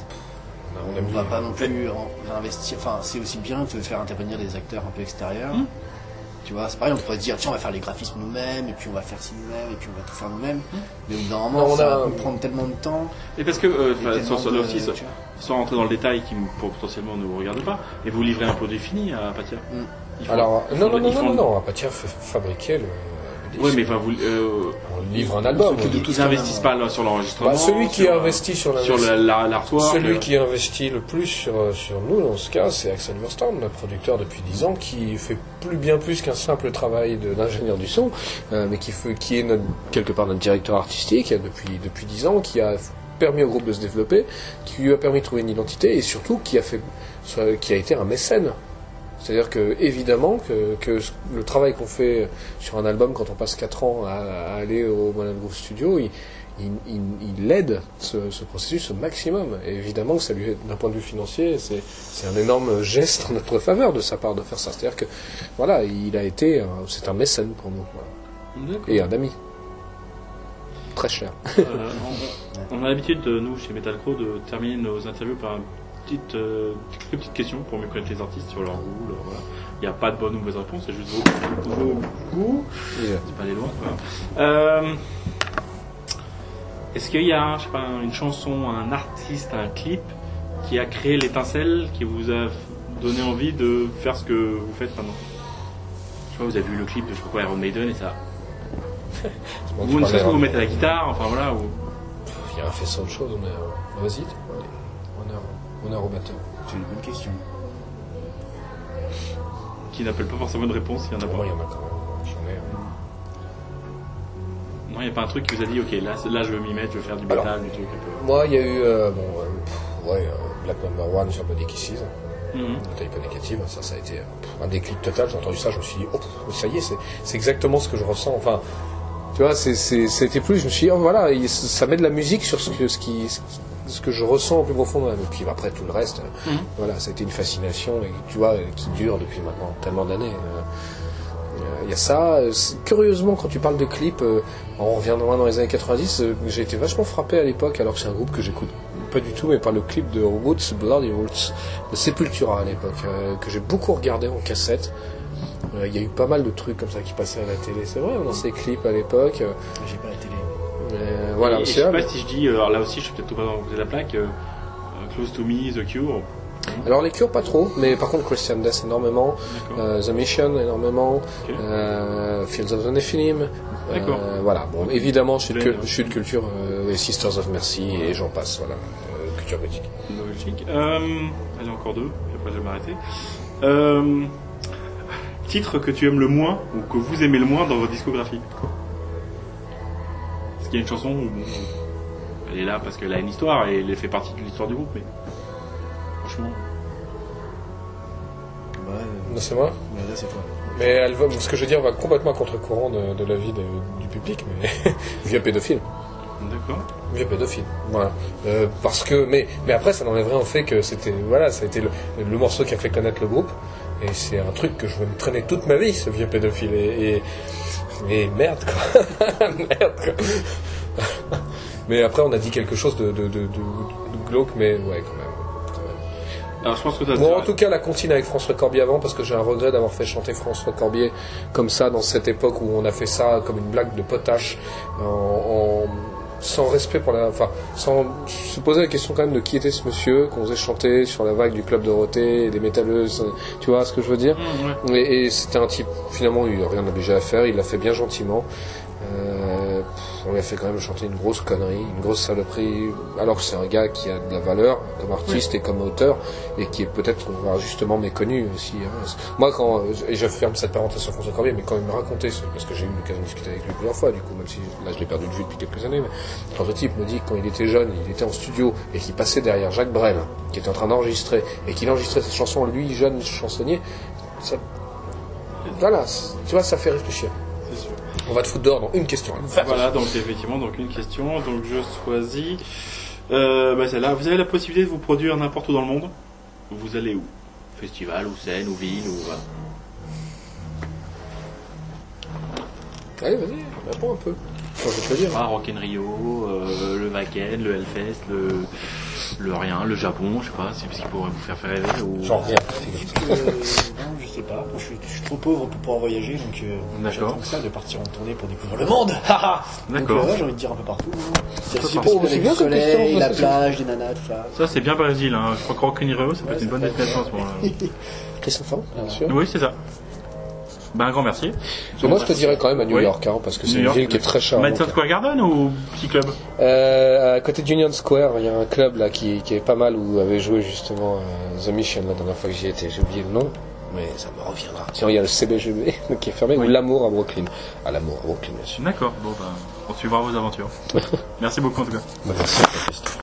[SPEAKER 3] On ne va pas non plus investir. Enfin, c'est aussi bien de faire intervenir des acteurs un peu extérieurs. Mmh. Tu vois, c'est pareil, on pourrait se dire, tiens, on va faire les graphismes nous-mêmes, et puis on va faire ci nous-mêmes, et puis on va tout faire nous-mêmes. Mmh. Mais au bout d'un moment, non, ça a... va prendre tellement de temps.
[SPEAKER 1] Et parce que, euh, sans, sans, de, aussi, sans, sans rentrer dans le détail qui potentiellement ne vous regarde pas, et vous livrez un produit fini à Apatia.
[SPEAKER 2] Mmh. Alors, non, non, non, non, non, non, Apatia fait fabriquer le.
[SPEAKER 1] Oui, mais enfin, vous, euh,
[SPEAKER 2] on livre un album.
[SPEAKER 1] Ceux qui n'investissent pas là, sur l'enregistrement.
[SPEAKER 2] Bah, celui qui
[SPEAKER 1] sur,
[SPEAKER 2] investit sur,
[SPEAKER 1] sur la, la, l'artwork.
[SPEAKER 2] Celui euh... qui investit le plus sur, sur nous, dans ce cas, c'est Axel Wurstorm, notre producteur depuis dix ans, qui fait plus, bien plus qu'un simple travail de, d'ingénieur du son, euh, mais qui, fait, qui est notre, quelque part notre directeur artistique depuis, depuis dix ans, qui a permis au groupe de se développer, qui lui a permis de trouver une identité, et surtout qui a, fait, qui a été un mécène. C'est-à-dire que, évidemment, que, que le travail qu'on fait sur un album quand on passe quatre ans à, à aller au Modern Groove Studio, il, il, il, il aide ce, ce processus au maximum. Et évidemment que ça lui est, d'un point de vue financier, c'est, c'est un énorme geste en notre faveur de sa part de faire ça. C'est-à-dire que, voilà, il a été, c'est un mécène pour nous. Voilà. Et un ami. Très cher.
[SPEAKER 1] Euh, on, on a l'habitude, de, nous, chez Metalcrow, de terminer nos interviews par un Petite, euh, quelques petites questions pour mieux connaître les artistes sur leur goût. Leur, voilà. Il n'y a pas de bonne ou mauvaise réponse, c'est juste vos, vos goûts. Yeah. C'est pas les loin. Euh, est-ce qu'il y a, je sais pas, une chanson, un artiste, un clip qui a créé l'étincelle, qui vous a donné envie de faire ce que vous faites maintenant? Je sais pas, vous avez vu le clip de je sais pas quoi, Iron Maiden et ça. Vous ne savez pas vous mettez à la guitare, enfin voilà. Ou...
[SPEAKER 2] Il y a un faisceau de choses, mais euh, vas-y. Honneur au batteur.
[SPEAKER 3] C'est une bonne question.
[SPEAKER 1] Qui n'appelle pas forcément de réponse, il y en a pas.
[SPEAKER 2] Moi, il y en a quand même. J'en ai.
[SPEAKER 1] Non, il n'y a pas un truc qui vous a dit, ok, là, là je veux m'y mettre, je veux faire du métal, du truc un peu.
[SPEAKER 2] Moi, il y a eu, euh, bon, euh, ouais, euh, Black Number One sur Body Kisses. Mm-hmm. Taille pas négative, ça, ça a été euh, un déclic total. J'ai entendu ça, je me suis dit, oh, ça y est, c'est, c'est exactement ce que je ressens. Enfin, tu vois, c'est, c'est, c'était plus, je me suis dit, oh, voilà, ça met de la musique sur ce, que, ce qui. Ce qui ce que je ressens au plus profond de moi. Et puis après tout le reste,
[SPEAKER 1] Mm-hmm.
[SPEAKER 2] voilà, ça a été une fascination et tu vois qui dure depuis maintenant tellement d'années. Il y a ça. Curieusement, quand tu parles de clips, euh, on revient loin dans les années quatre-vingt-dix, euh, j'ai été vachement frappé à l'époque, alors que c'est un groupe que j'écoute pas du tout, mais par le clip de Roots, Bloody Roots, de Sepultura à l'époque, euh, que j'ai beaucoup regardé en cassette. Euh, Il y a eu pas mal de trucs comme ça qui passaient à la télé, c'est vrai, dans ces clips à l'époque. Euh,
[SPEAKER 3] J'ai pas la télé.
[SPEAKER 2] euh, voilà,
[SPEAKER 1] Et, et je
[SPEAKER 2] c'est
[SPEAKER 1] sais
[SPEAKER 2] vrai.
[SPEAKER 1] pas si je dis, euh, alors là aussi je suis peut-être pas dans de la plaque, euh, euh, Close to Me, The Cure.
[SPEAKER 2] Alors les Cure pas trop, mais par contre Christian Death énormément,
[SPEAKER 1] D'accord.
[SPEAKER 2] euh, The Mission énormément,
[SPEAKER 1] Ok.
[SPEAKER 2] euh, Fields of the Nephilim.
[SPEAKER 1] D'accord.
[SPEAKER 2] Euh, voilà, bon, évidemment, je suis de,
[SPEAKER 1] Ouais,
[SPEAKER 2] cul- je suis de culture, euh, les Sisters of Mercy et j'en passe, voilà, euh, culture gothique.
[SPEAKER 1] Logique. Euh, allez, encore deux, puis après je vais m'arrêter. Euh, titre que tu aimes le moins, ou que vous aimez le moins dans votre discographie. Est-ce qu'il y a une chanson où bon, elle est là parce qu'elle a une histoire et elle fait partie de l'histoire du groupe, mais franchement.
[SPEAKER 3] Ouais, euh,
[SPEAKER 2] Non, c'est moi.
[SPEAKER 3] mais là c'est toi.
[SPEAKER 2] Mais elle va, ce que je veux dire va complètement à contre-courant de, de l'avis de- du public, mais vieux pédophile.
[SPEAKER 1] D'accord.
[SPEAKER 2] Vieux pédophile, voilà. Euh, parce que, mais, mais après, ça n'enlève rien au fait que c'était, voilà, ça a été le, le morceau qui a fait connaître le groupe, et c'est un truc que je vais me traîner toute ma vie, ce vieux pédophile, et, et, et merde, quoi. Merde, quoi. Mais après, on a dit quelque chose de, de, de, de, de glauque, mais ouais, quand même.
[SPEAKER 1] Alors je pense que tu as
[SPEAKER 2] Bon, en tout cas, la comptine avec François Corbier avant, parce que j'ai un regret d'avoir fait chanter François Corbier comme ça, dans cette époque où on a fait ça comme une blague de potache, en, en- sans respect pour la... Enfin, sans se poser la question quand même de qui était ce monsieur, qu'on faisait chanter sur la vague du Club Dorothée, des métalleuses, tu vois ce que je veux dire?
[SPEAKER 1] Mmh, ouais.
[SPEAKER 2] Et, et c'était un type, finalement, il n'a rien obligé à faire, il l'a fait bien gentiment. Euh, pff, on lui a fait quand même chanter une grosse connerie, une grosse saloperie, alors que c'est un gars qui a de la valeur comme artiste et comme auteur, et qui est peut-être justement méconnu aussi. Hein. Moi, quand, et je ferme cette parenthèse sur François Corbier, mais quand il me racontait, parce que j'ai eu l'occasion de discuter avec lui plusieurs fois, du coup, même si là je l'ai perdu de vue depuis quelques années, mais quand ce type me dit que quand il était jeune, il était en studio, et qu'il passait derrière Jacques Brel, qui était en train d'enregistrer, et qu'il enregistrait ses chansons, lui, jeune chansonnier, ça, voilà, tu vois, ça fait réfléchir.
[SPEAKER 1] C'est sûr.
[SPEAKER 2] On va te foutre dehors dans une question.
[SPEAKER 1] Voilà, donc effectivement, donc une question. Donc je choisis. Euh, bah celle-là. Vous avez la possibilité de vous produire n'importe où dans le monde. Vous allez où? Festival, ou scène, ou ville, ou voilà.
[SPEAKER 2] Allez, vas-y, réponds un peu. Enfin, je vais te le dire.
[SPEAKER 1] Ah, Rock in Rio, euh, le Wacken, le Hellfest, le, le rien, le Japon, je sais pas, c'est ce qui pourrait vous faire faire rêver. Ou...
[SPEAKER 2] J'en reviens.
[SPEAKER 3] Euh, non, je sais pas. Moi, je, suis, je suis trop pauvre pour pouvoir voyager, donc euh,
[SPEAKER 1] D'accord.
[SPEAKER 3] j'attends que ça de partir en tournée pour découvrir le monde. donc
[SPEAKER 1] D'accord.
[SPEAKER 3] euh, ouais, j'ai envie de dire un peu partout. C'est
[SPEAKER 1] peu
[SPEAKER 3] super
[SPEAKER 1] partout.
[SPEAKER 3] avec
[SPEAKER 2] C'est
[SPEAKER 3] le
[SPEAKER 2] bien comme
[SPEAKER 3] soleil,
[SPEAKER 2] question,
[SPEAKER 3] la
[SPEAKER 2] ça,
[SPEAKER 3] plage, des nanas, tout ça.
[SPEAKER 1] Ça, c'est bien Brésil, hein. Je crois que Rock in Rio, ça peut
[SPEAKER 3] Ouais,
[SPEAKER 1] être une bonne
[SPEAKER 3] ça
[SPEAKER 1] destination à ce moment-là.
[SPEAKER 2] Christophe, bien sûr.
[SPEAKER 1] Oui, c'est ça. Ben, un grand merci.
[SPEAKER 2] Et moi, je te dirais quand même à New
[SPEAKER 1] Oui.
[SPEAKER 2] York, hein, parce que c'est
[SPEAKER 1] New
[SPEAKER 2] une
[SPEAKER 1] York,
[SPEAKER 2] ville qui est très chère.
[SPEAKER 1] Madison Square Garden ou petit club?
[SPEAKER 2] Euh, à côté d'Union Square, il y a un club là qui, qui est pas mal où avait joué justement euh, The Mission la dernière fois que j'y étais. J'ai oublié le nom, mais ça me reviendra. Sinon, il y a le C B G B qui est fermé,
[SPEAKER 1] Oui.
[SPEAKER 2] ou l'Amour à Brooklyn. Ah, l'Amour à Brooklyn, bien sûr.
[SPEAKER 1] D'accord, bon ben, on suivra vos aventures. Merci beaucoup en tout cas.
[SPEAKER 2] Merci.